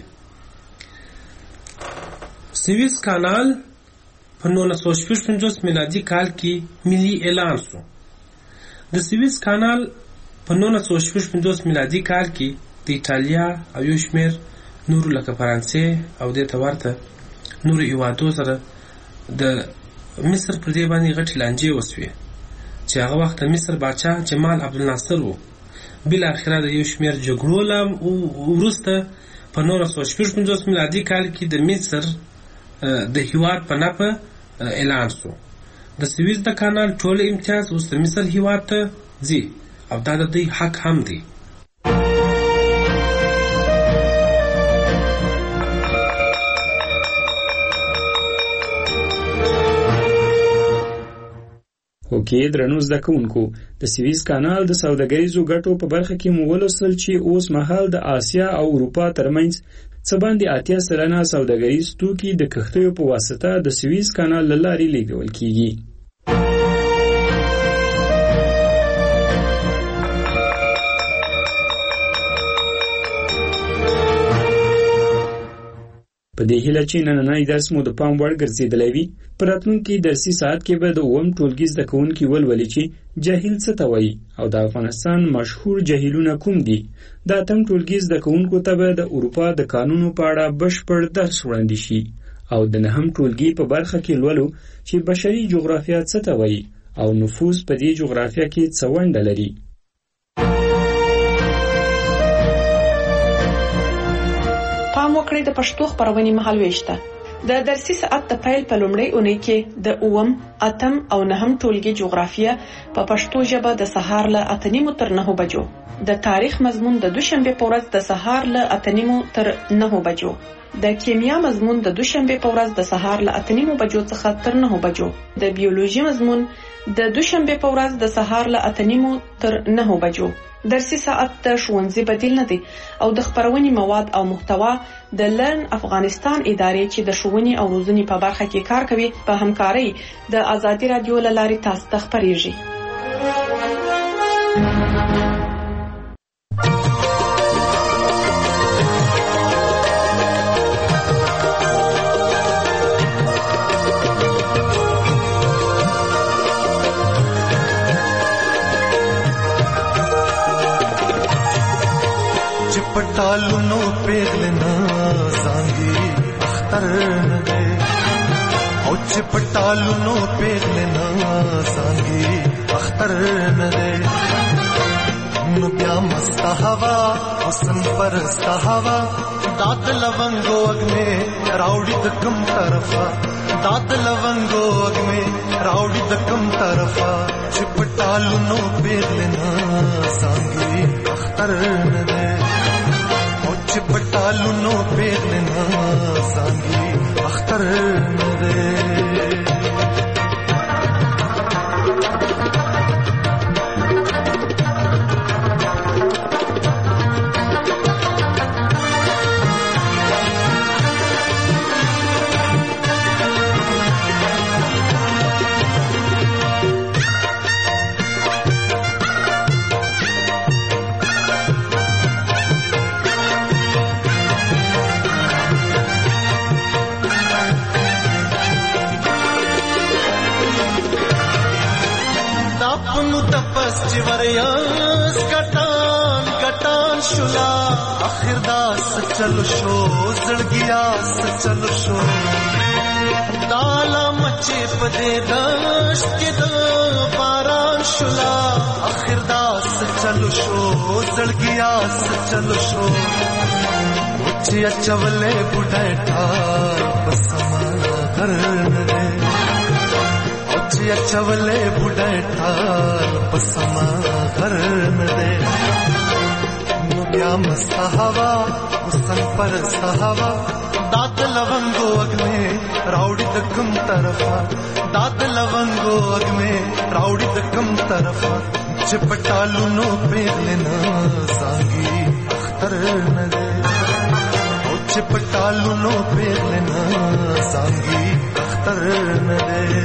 سویس کانال په نولس سوه شپږ پنځوس میلادي کال کې ملي اعلان شو. د سویس کانال په نولس سوه شپږ پنځوس میلادي کال کې د ایټالیا او یو شمېر نورو لکه فرانسې او دې ته ورته نورو هیوادو سره د مصر پر دې باندې غټې لانجې وسوې چې هغه وخت د مصر باچا جمال عبدالناصر و. بالاخره د یو شمېر جګړو له وروسته په نولس سوه شپږ پنځوس میلادي کال کې د مصر د هیواد په نفع اعلان شو. د سویس د کانال ټول امتیاز اوس د مصر هیواد ته ځي او دا د دوی حق هم دی. اوکې درنو زده کوونکو، د سویس کانال د سوداګریزو ګټو په برخه کې مو ولوستل چې اوس مهال د آسیا او اروپا ترمنځ څه باندې اتیا سلنه سوداګریز توکي د کښتیو په واسطه د سویس کانال له لارې لیږدول کیږي. په دې هیله چې نننی درس مو د پام وړ ګرځېدلی وي، په راتلونکي درسي ساعت کې به د اووم ټولګي زده کوونکي ولولي چې جاهل څه ته وایي او د افغانستان مشهور جاهلونه کوم دي. د اتم ټولګي زده کوونکو ته به د اروپا د قانونو په اړه بشپړ درس وړاندې شي او د نهم ټولګي په برخه کې لولو چې بشري جغرافیه څه ته وایي او نفوذ په دې جغرافیه کې څه ونډه لري. پام وکړئ د پښتو خبرونې مهالويش ته. د درسي ساعت د پیل په لومړۍ اونۍ کې د اووم، اتم او نهم ټولګي جغرافیه په پښتو ژبه د سهار له اته نیمو تر نهو بجو، د تاریخ مضمون د دوشنبه په ورځ د سهار له اته نیمو تر نهو بجو، د کیمیا مضمون د دوشنبه په ورځ د سهار له اته نیمو بجو څخه تر نهو بجو، د بیولوژي مضمون د دوشنبه په ورځ د سهار له اته نیمو تر نهو بجو. درسي ساعت د ښوونځي بدیل نه دی او د خبرونې مواد او محتوا د لرن افغانستان ادارې چې د ښوونې او روزنې په برخه کې کار کوي په همکارۍ د ازادي رادیو له لارې تاسو ته خبرېږي. पटालुनो पेगलना सांगी अख्तर न दे औच पटालुनो पेगलना सांगी अख्तर न दे नुब्या मस्ता हवा हुसन परस्ता हवा दाद लवंगो अगमे राउडी दकम तरफा दाद लवंगो अगमे राउडी दकम तरफा चिपटालुनो पेगलना सांगी अख्तर न दे पटालुनो पेरना सांगी अख्तर न दे شلا اخر داس چلو شو زړګیا چلو شو دالا مچې پدې دشت کې د باران شلا اخر داس چلو شو زړګیا چلو شو چې چولې بډای ټار بسما غرن دې چې چولې بډای ټار بسما غرن دې نو بیا مستحوا مستن پر صحوا داد لونګو اګمه راوړي د کوم طرفا داد لونګو اګمه راوړي د کوم طرفا چې پټالو نو پیغلنا سانګي اختر نه دې او چې پټالو نو پیغلنا سانګي اختر نه دې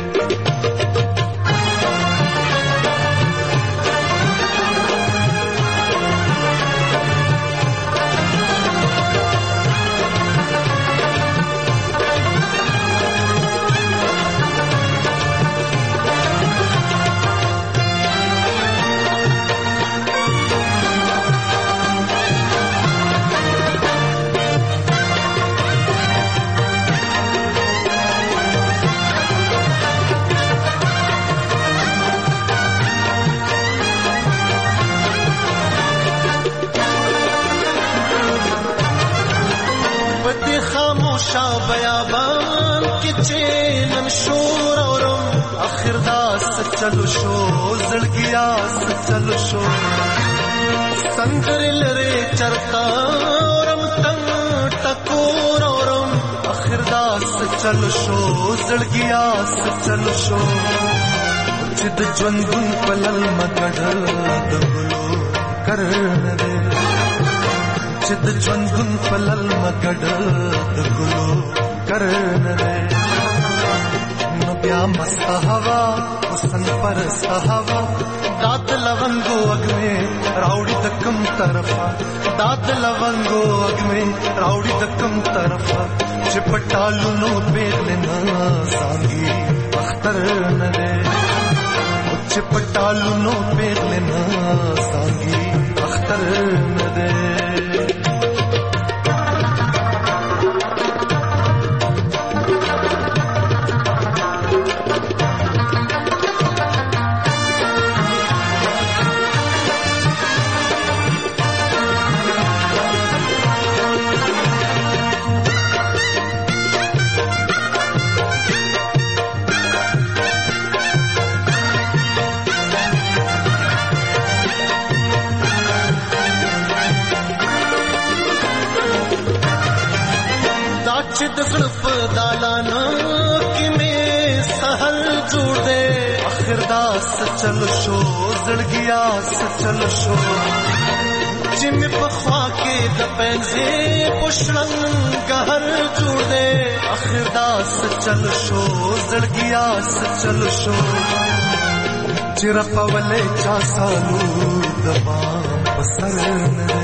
بیابان کې چینن شور اورم اخر داس چلو شو زړګیا چلو شو سندر لره چرتا اورم تنگ ټکور اورم اخر داس چلو شو زړګیا چلو شو چې د ژوندون پلل مګړ د ګلو کرن دې چې د ژوندون پلل مګړ د ګلو کرن دے نو بیا مستحوا حسن پر صحوا داد لونګو اګمه راوړي د کوم طرفا داد لونګو اګمه راوړي د کوم طرفا چې پټالو نو پیغلنا سانګي اختر نه دے چې پټالو نو پیغلنا سانګي اختر نه دے چې د زړه په دالانه کې مې سهل جوړ دې اخر داس چلو شو زړګیا چلو شو چې مې په خوا کې د پنځه پښړنګ غهر جوړ دې اخر داس چلو شو زړګیا چلو شو چې رپولې چا سالو د بام پسر نه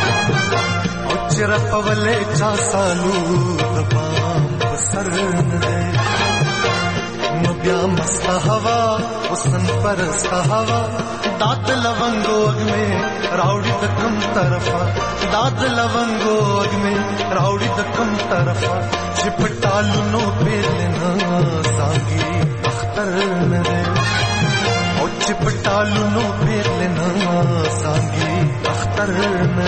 چرپ ولې چا سالو د پام سر نه نو بیا مستحوا حسن پر صحوا داد لونګو اګمه راوړي د کوم طرفا داد لونګو اګمه راوړي د کوم طرفا چې پټالو نو پیغلنا سانګي اختر نه او چې پټالو نو پیغلنا سانګي اختر نه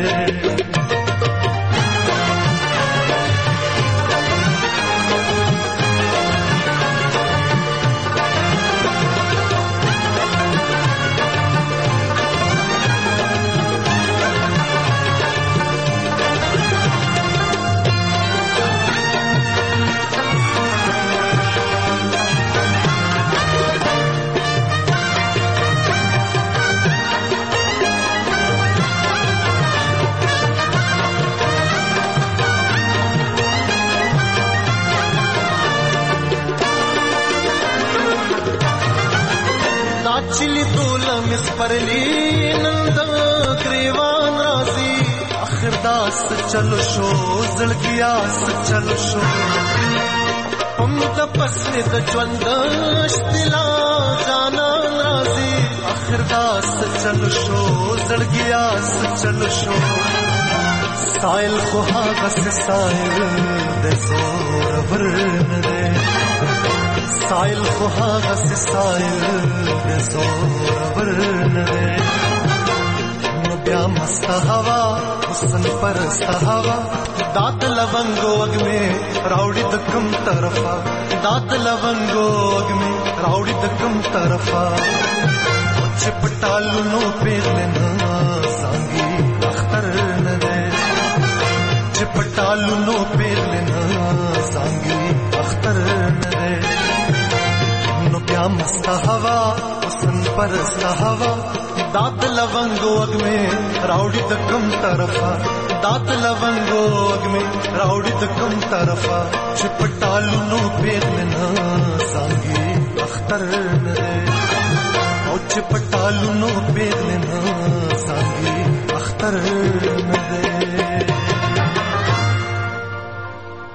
چلی دولم اس پرلی نند گریوان رازی اخر داس چلو شو زړګیا چلو شو هم د پسې د ژوند شتلا جانا رازی اخر शागिर्दास चलो शो जड़गियास चलो शो साइल को हागस साइल दे जोर वरन दे साइल को हागस साइल दे जोर वरन दे नब्या मस्त हवा हुस्न परस्त हवा दात लवंगो अग में राउडी दकम तरफा दात लवंगो अग में राउडी दकम तरफा चिपटालू नो पेरना सांगी अख्तर न दे चिपटालू नो पेरना सांगी अख्तर न दे नब्या मस्त हवा हुस्न परस्त हवा दात लवंगो अग में राउडी दकम तरफा दात लवंगो अग में राउडी दकम तरफा चिपटालू नो पेरना सांगी अख्तर न दे चिपटालू नो पेरना सांगी अख्तर